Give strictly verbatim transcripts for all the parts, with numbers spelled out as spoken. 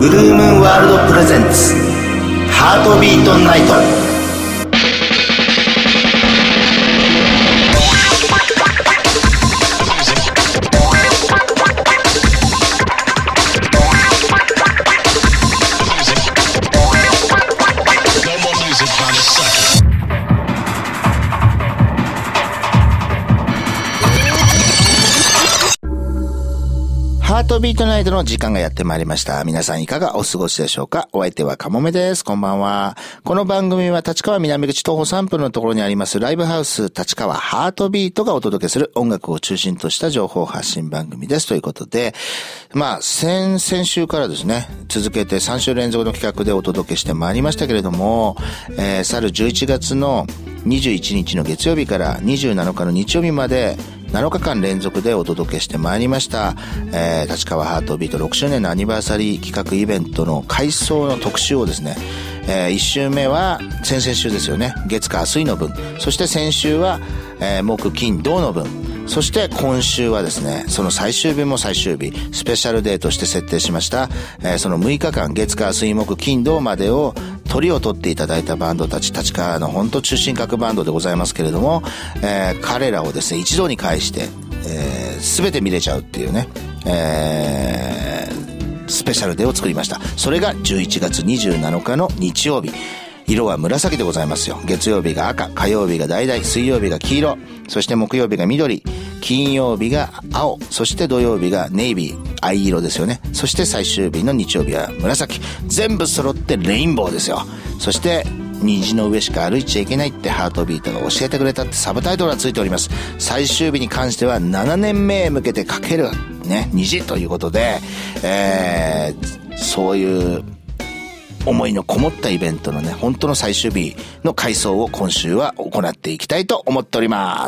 ブルームーンワールドプレゼンツハートビートナイト。ハートビートナイトの時間がやってまいりました。皆さんいかがお過ごしでしょうか。お相手はかもめです。こんばんは。この番組は立川南口徒歩さんぷんのところにありますライブハウス立川ハートビートがお届けする音楽を中心とした情報発信番組です。ということで、まあ先々週からですね、続けてさん週連続の企画でお届けしてまいりましたけれども、えー、去るじゅういちがつのにじゅういちにちの月曜日からにじゅうなのかの日曜日までなのかかん連続でお届けしてまいりました、えー、立川ハートビートろくしゅうねんのアニバーサリー企画イベントの回想の特集をですね、えー、いち週目は先々週ですよね、月火水の分、そして先週は、えー、木金土の分、そして今週はですね、その最終日も最終日、スペシャルデーとして設定しました、えー、そのむいかかん、月火水木金土までを鳥を取っていただいたバンドたち、立川の本当中心核バンドでございますけれども、えー、彼らをですね、一度に返して、えー、全て見れちゃうっていうね、えー、スペシャルデーを作りました。それがじゅういちがつにじゅうなのかの日曜日。色は紫でございますよ。月曜日が赤、火曜日が橙、水曜日が黄色、そして木曜日が緑、金曜日が青、そして土曜日がネイビー、藍色ですよね。そして最終日の日曜日は紫。全部揃ってレインボーですよ。そして虹の上しか歩いちゃいけないってハートビートが教えてくれたってサブタイトルがついております。最終日に関してはななねんめへ向けてかけるね、虹ということで、えー、そういう思いのこもったイベントのね、本当の最終日の回想を今週は行っていきたいと思っております。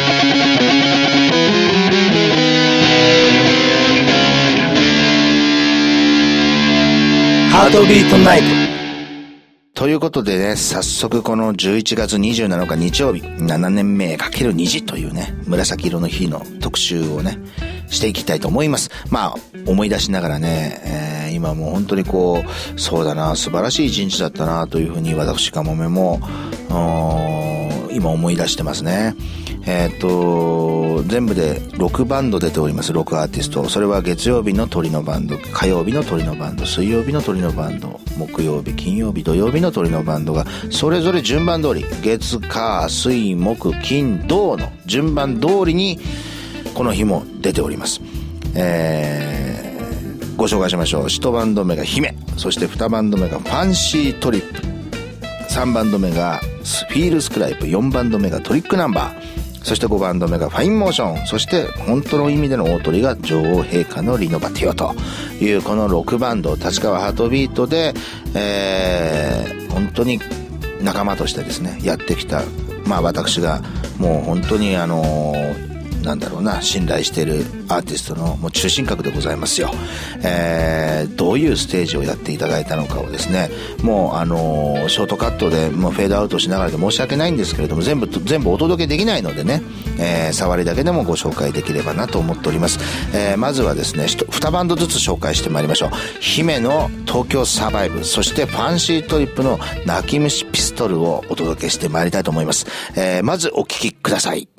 ハートビートナイトということでね、早速このじゅういちがつにじゅうなのか日曜日、ななねんめかける虹というね、紫色の日の特集をね、していきたいと思います。まあ、思い出しながらね、えー、今もう本当にこう、そうだな、素晴らしい一日だったなというふうに私かもめも、今思い出してますね。えっと、全部でろくバンド出ております。ろくアーティスト。それは月曜日の鳥のバンド、火曜日の鳥のバンド、水曜日の鳥のバンド、木曜日、金曜日、土曜日の鳥のバンドが、それぞれ順番通り、月、火、水、木、金、土の順番通りに、この日も出ております。えー、ご紹介しましょう。いちバンド目が姫、そしてにバンド目がファンシートリップ、さんバンド目がフィールスクライプ、よんバンド目がトリックナンバー、そしてごバンド目がファインモーション、そして本当の意味での大鳥が女王陛下のリノバティオというこのろくバンド、立川ハートビートで、えー、本当に仲間としてですね、やってきた、まあ私がもう本当にあのー、なんだろうな、信頼しているアーティストのもう中心核でございますよ。えー、どういうステージをやっていただいたのかをですね、もうあのー、ショートカットでもうフェードアウトしながらで申し訳ないんですけれども、全部全部お届けできないのでね、えー、触りだけでもご紹介できればなと思っております。えー、まずはですね、にバンドずつ紹介してまいりましょう。姫の東京サバイブ、そしてファンシートリップの泣き虫ピストルをお届けしてまいりたいと思います。えー、まずお聞きください。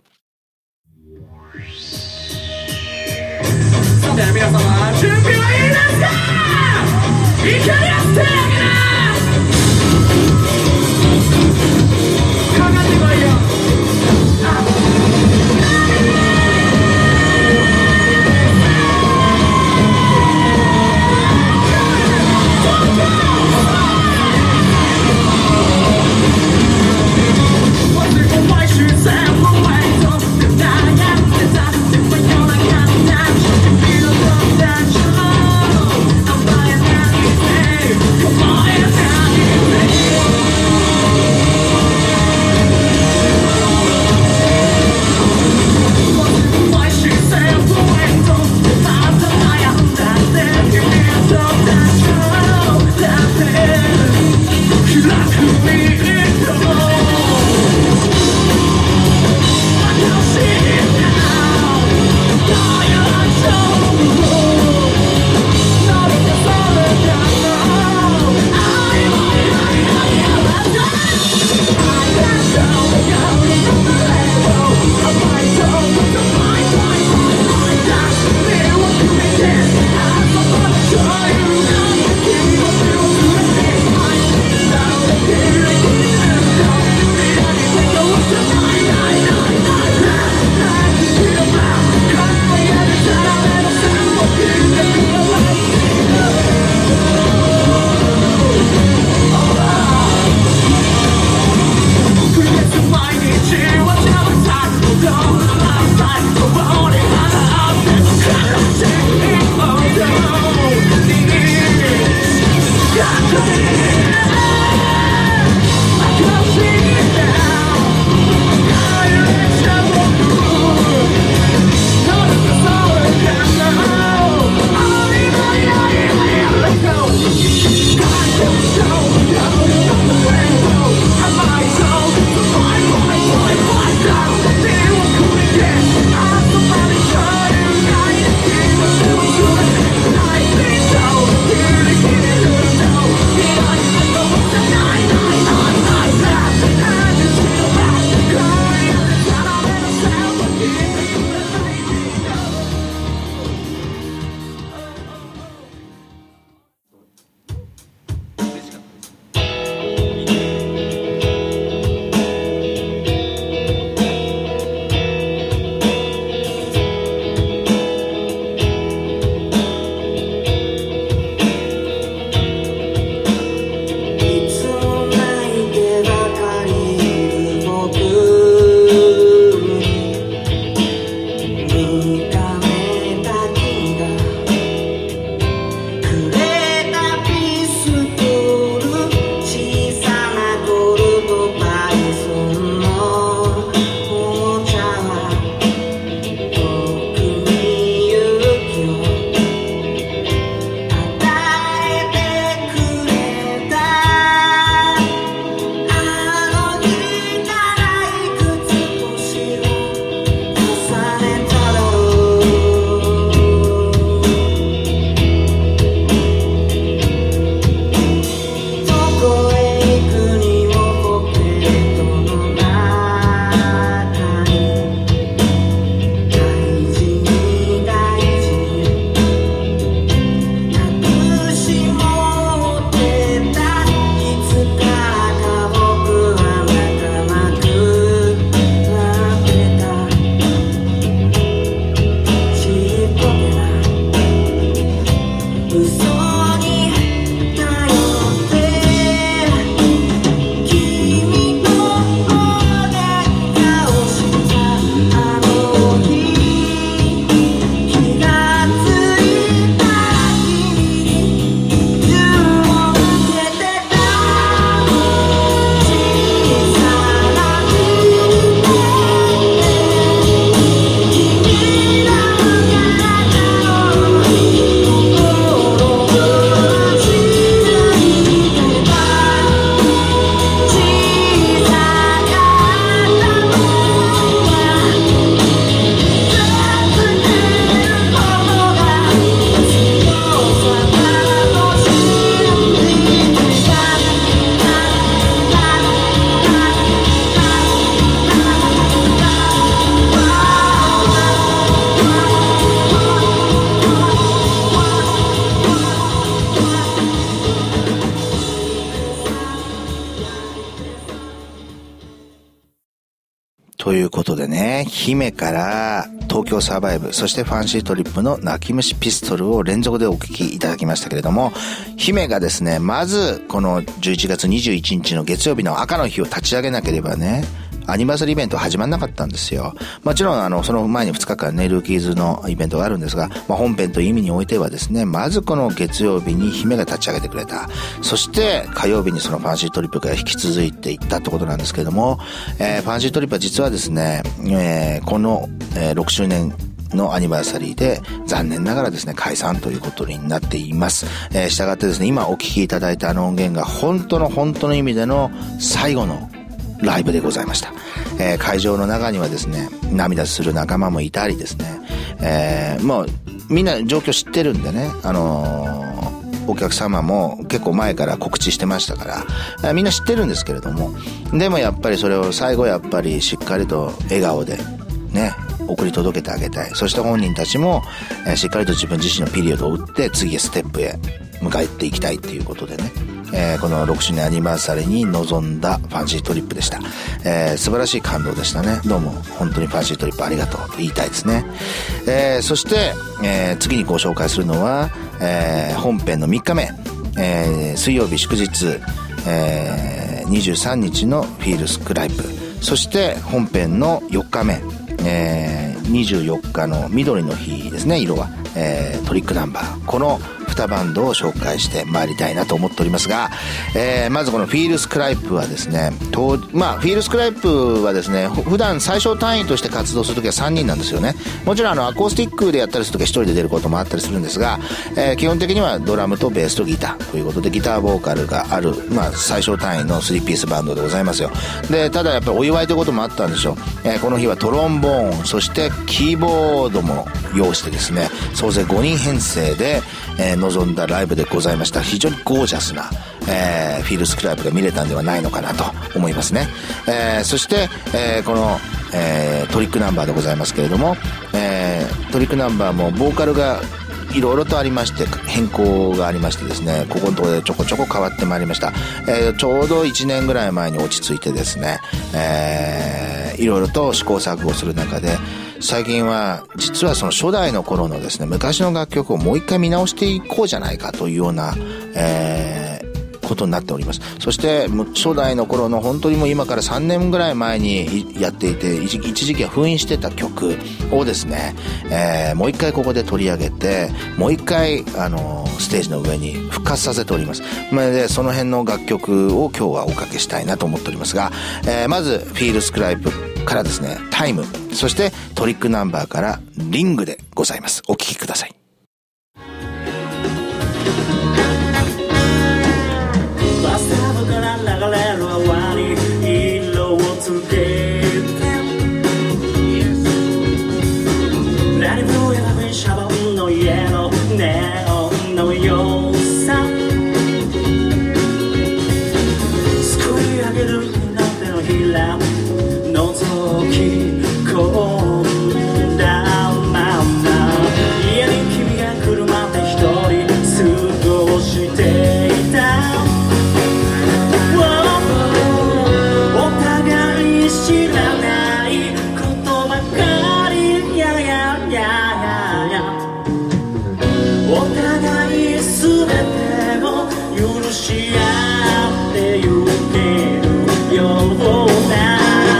皆様準備はいいですか？いけやってあげな！かかってこいよ！Now ということでね、姫から東京サバイブ、そしてファンシートリップの泣き虫ピストルを連続でお聞きいただきましたけれども、姫がですね、まずこのじゅういちがつにじゅういちにちの月曜日の赤の日を立ち上げなければね、アニバーサリーイベント始まんなかったんですよ。もちろんあのその前にふつかかんね、ルーキーズのイベントがあるんですが、まあ、本編という意味においてはですね、まずこの月曜日に姫が立ち上げてくれた。そして火曜日にそのファンシートリップが引き続いていったってことなんですけれども、えー、ファンシートリップは実はですね、えー、この、えー、ろくしゅうねんのアニバーサリーで残念ながらですね解散ということになっています。えー、したがってですね、今お聞きいただいたあの音源が本当の本当の意味での最後のライブでございました。えー、会場の中にはですね、涙する仲間もいたりですね、えー、もうみんな状況知ってるんでね、あのー、お客様も結構前から告知してましたから、みんな知ってるんですけれども、でもやっぱりそれを最後やっぱりしっかりと笑顔でね送り届けてあげたい。そして本人たちも、えー、しっかりと自分自身のピリオドを打って次へステップへ向かっていきたいっていうことでね、えー、このろくしゅうねんアニバーサリーに臨んだファンシートリップでした。えー、素晴らしい感動でしたね。どうも本当にファンシートリップありがとうと言いたいですね。えー、そして、えー、次にご紹介するのは、えー、本編のみっかめ、えー、水曜日祝日、えー、にじゅうさんにちのフィールスクライプ、そして本編のよっかめ、えー、にじゅうよっかの緑の日ですね、色は、えー、トリックナンバー、このにバンドを紹介してまいりたいなと思っておりますが、えー、まずこのフィールスクライプはですね、とまあフィールスクライプはですね、普段最小単位として活動するときはさんにんなんですよね。もちろんあのアコースティックでやったりするときはひとりで出ることもあったりするんですが、えー、基本的にはドラムとベースとギターということで、ギターボーカルがある、まあ最小単位のスリーピースバンドでございますよ。で、ただやっぱりお祝いということもあったんでしょう。えー、この日はトロンボーン、そしてキーボードも用意してですね、総勢ごにん編成で、えー、臨んだライブでございました。非常にゴージャスな、えー、フィールスクライブが見れたんではないのかなと思いますね。えー、そして、えー、この、えー、トリックナンバーでございますけれども、えー、トリックナンバーもボーカルがいろいろとありまして変更がありましてですね、ここのところでちょこちょこ変わってまいりました。えー、ちょうどいちねんぐらい前に落ち着いてですね、えー、いろいろと試行錯誤する中で、最近は実はその初代の頃のですね、昔の楽曲をもう一回見直していこうじゃないかというような、えー、ことになっております。そして初代の頃の本当にもう今からさんねんぐらい前にやっていて、一時期は封印してた曲をですね、えー、もう一回ここで取り上げて、もう一回あのステージの上に復活させております。で、その辺の楽曲を今日はおかけしたいなと思っておりますが、えー、まずフィールスクライプからですね、タイム、そしてトリックナンバーからリングでございます。お聴きください。 バスタブから流れる泡に色をつけて、何分やらシャボンの家のネオンのようさ、すくい上げるなんてのひら覗き込んだまま、家に君が来るまで一人過ごしていた。お互い知らないことばかり、ややややや、お互い全てを許し合ってゆけるような。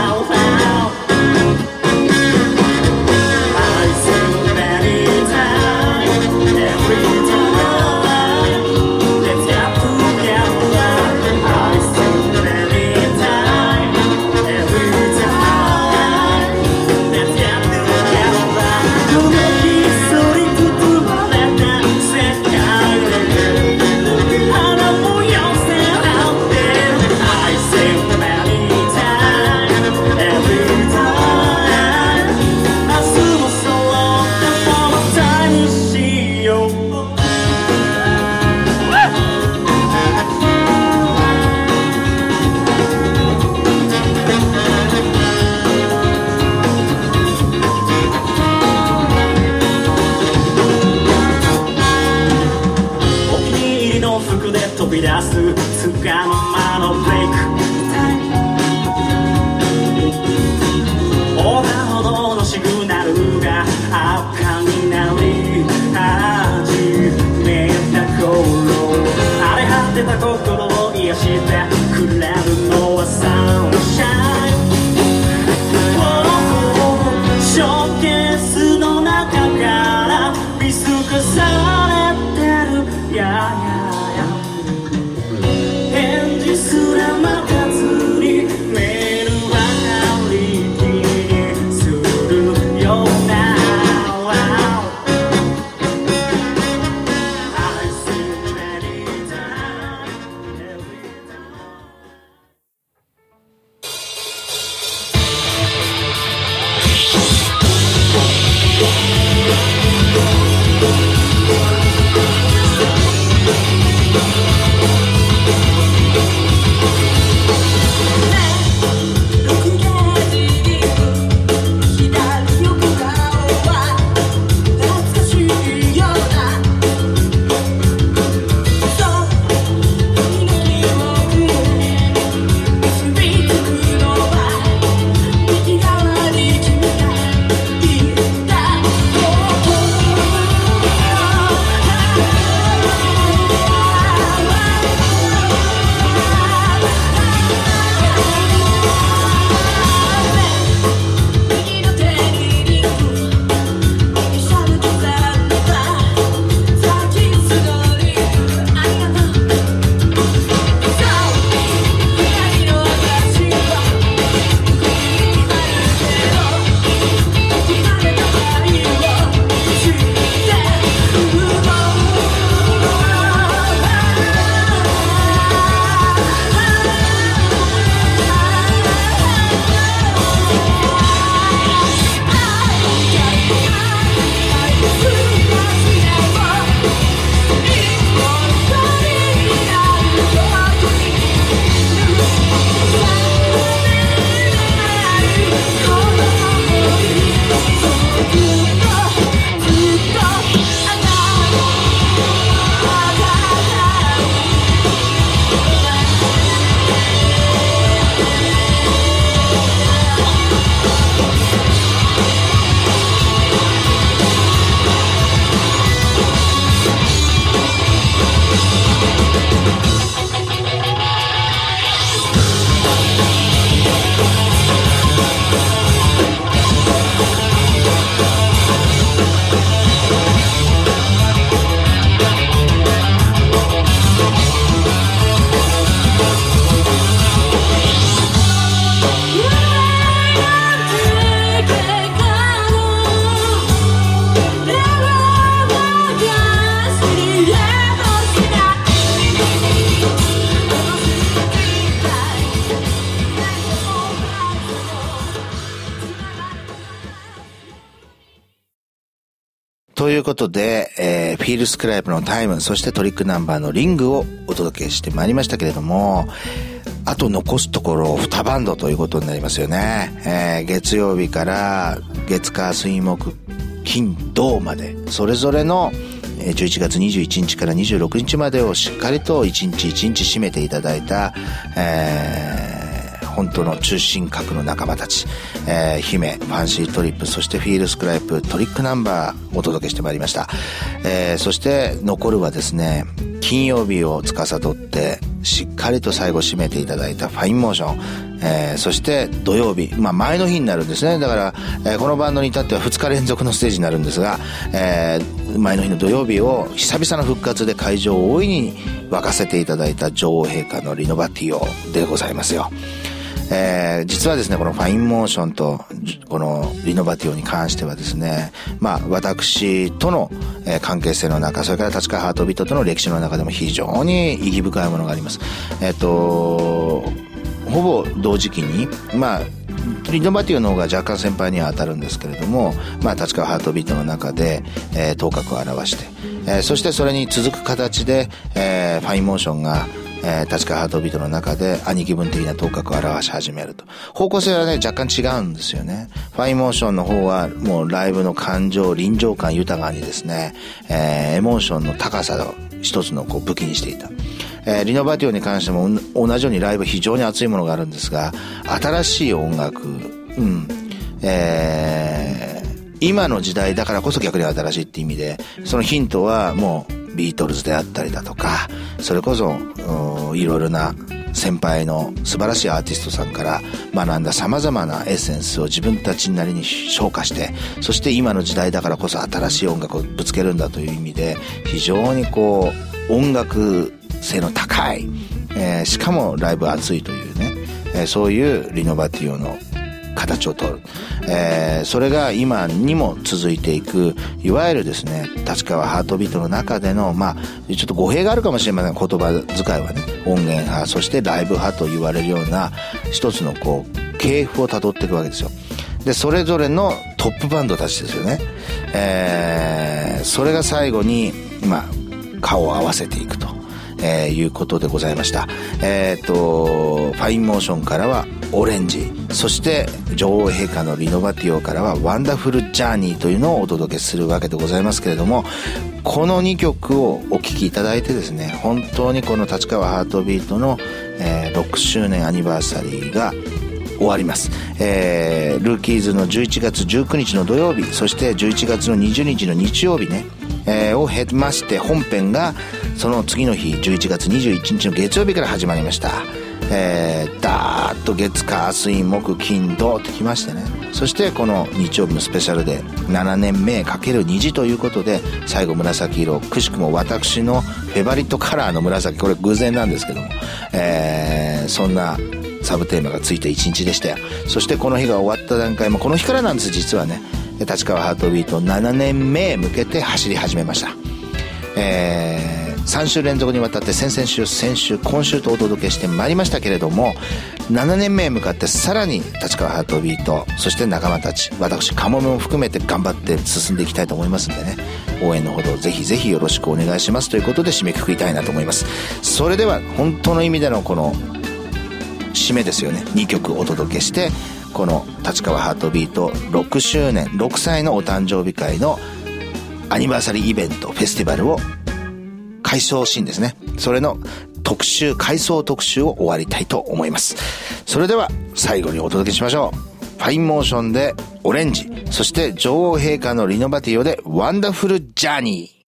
飛び出すつかの間のブレイク、 れるのはサンシャイン、ショーケースの中から見透かされてる、ややや返事すら待たずにメールばかり気にするようなということで、えー、フィールスクライプのタイム、そしてトリックナンバーのリングをお届けしてまいりましたけれども、あと残すところにバンドということになりますよね。えー、月曜日から月火水木金土まで、それぞれのじゅういちがつにじゅういちにちからにじゅうろくにちまでをしっかりと一日一日締めていただいた、えー本当の中心核の仲間たち、えー、姫、ファンシートリップ、そしてフィールスクライプ、トリックナンバーお届けしてまいりました。えー、そして残るはですね、金曜日を司ってしっかりと最後締めていただいたファインモーション、えー、そして土曜日、まあ前の日になるんですね。だから、えー、このバンドに至ってはふつか連続のステージになるんですが、えー、前の日の土曜日を久々の復活で会場を大いに沸かせていただいた女王陛下のリノバティオでございますよ。えー、実はですね、このファインモーションとこのリノバティオに関してはですね、まあ私との、えー、関係性の中、それから立川ハートビートとの歴史の中でも非常に意義深いものがあります。えっとほぼ同時期に、まあリノバティオの方が若干先輩には当たるんですけれども、まあ立川ハートビートの中で、えー、頭角を現して、えー、そしてそれに続く形で、えー、ファインモーションがえー、立川ハートビートの中で兄貴分的な頭角を表し始めると。方向性はね、若干違うんですよね。ファインモーションの方はもうライブの感情、臨場感豊かにですね、えー、エモーションの高さを一つのこう武器にしていた。えー、リノバティオに関しても同じようにライブ非常に熱いものがあるんですが、新しい音楽、うん、えー、今の時代だからこそ逆に新しいって意味で、そのヒントはもうビートルズであったりだとか、それこそいろいろな先輩の素晴らしいアーティストさんから学んだ様々なエッセンスを自分たちなりに昇華して、そして今の時代だからこそ新しい音楽をぶつけるんだという意味で、非常にこう音楽性の高い、えー、しかもライブ熱いというね、えー、そういうリノバティオの形を取る、えー、それが今にも続いていく、いわゆるですね立川ハートビートの中での、まあちょっと語弊があるかもしれませんが、言葉遣いはね、音源派そしてライブ派と言われるような一つのこう系譜をたどっていくわけですよ。でそれぞれのトップバンドたちですよね、えー、それが最後にまあ顔を合わせていくと、えー、いうことでございました。えっとファインモーションからはオレンジ、そして女王陛下のリノバティオからはワンダフルジャーニーというのをお届けするわけでございますけれども、このにきょくをお聴きいただいてですね、本当にこの立川ハートビートの、えー、ろくしゅうねんアニバーサリーが終わります。えー、ルーキーズのじゅういちがつじゅうくにちの土曜日、そしてじゅういちがつのにじゅうにちの日曜日ね、えー、を経まして本編がその次の日じゅういちがつにじゅういちにちの月曜日から始まりました。えー、ダーッと月火水木金土ってきましてね、そしてこの日曜日のスペシャルでななねんめ ×に 次ということで、最後紫色、くしくも私のフェバリットカラーの紫、これ偶然なんですけども、えー、そんなサブテーマがついた一日でしたよ。そしてこの日が終わった段階もこの日からなんです。実はね、立川ハートビートななねんめへ向けて走り始めました。えー、さんしゅう連続にわたって先々週先週今週とお届けしてまいりましたけれども、ななねんめへ向かってさらに立川ハートビート、そして仲間たち、私カモメも含めて頑張って進んでいきたいと思いますんでね、応援のほどぜひぜひよろしくお願いしますということで締めくくりたいなと思います。それでは本当の意味でのこの締めですよね、にきょくお届けして、この立川ハートビートろくしゅうねん、ろくさいのお誕生日会のアニバーサリーイベントフェスティバルを回想シーンですね、それの特集、回想特集を終わりたいと思います。それでは最後にお届けしましょう。ファインモーションでオレンジ、そして女王陛下のリノバティオでワンダフルジャーニー。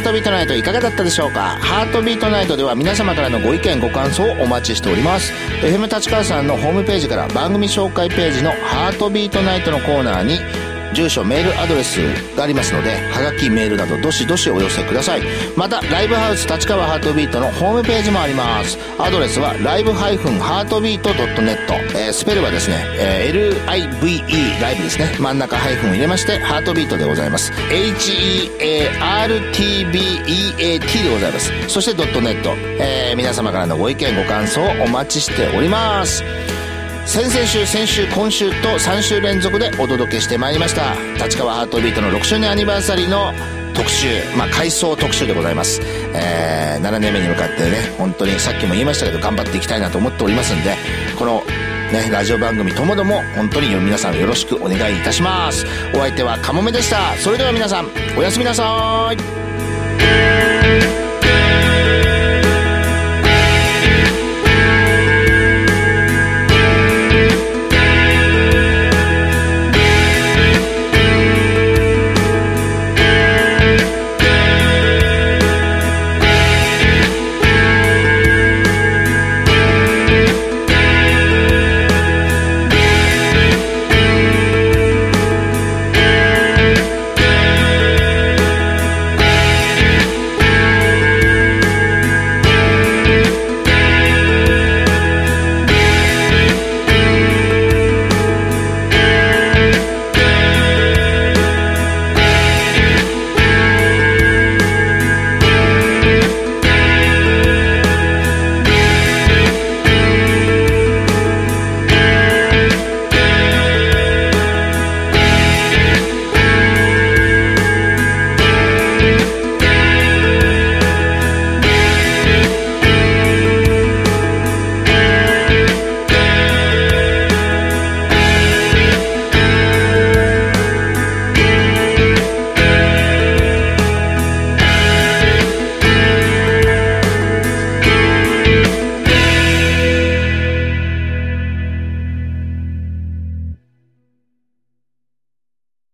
トビートナイトいかがだったでしょうか。ハートビートナイトでは皆様からのご意見ご感想をお待ちしております。 エフエム 立川さんのホームページから番組紹介ページのハートビートナイトのコーナーに住所メールアドレスがありますので、はがきメールなどどしどしお寄せください。またライブハウス立川ハートビートのホームページもあります。アドレスはライブハイフンハートビートドットネット、えー、スペルはですね、えー、エルアイブイイー ライブですね、真ん中ハイフンを入れましてハートビートでございます。 エイチイーエーアールティービーイーエーティー でございます。そしてドットネット、えー、皆様からのご意見ご感想をお待ちしております。先々週、先週、今週とさん週連続でお届けしてまいりました立川ハートビートのろくしゅうねんアニバーサリーの特集、まあ回想特集でございます。えー、ななねんめに向かってね、本当にさっきも言いましたけど頑張っていきたいなと思っておりますんで、このねラジオ番組ともども本当に皆さんよろしくお願いいたします。お相手はカモメでした。それでは皆さんおやすみなさい。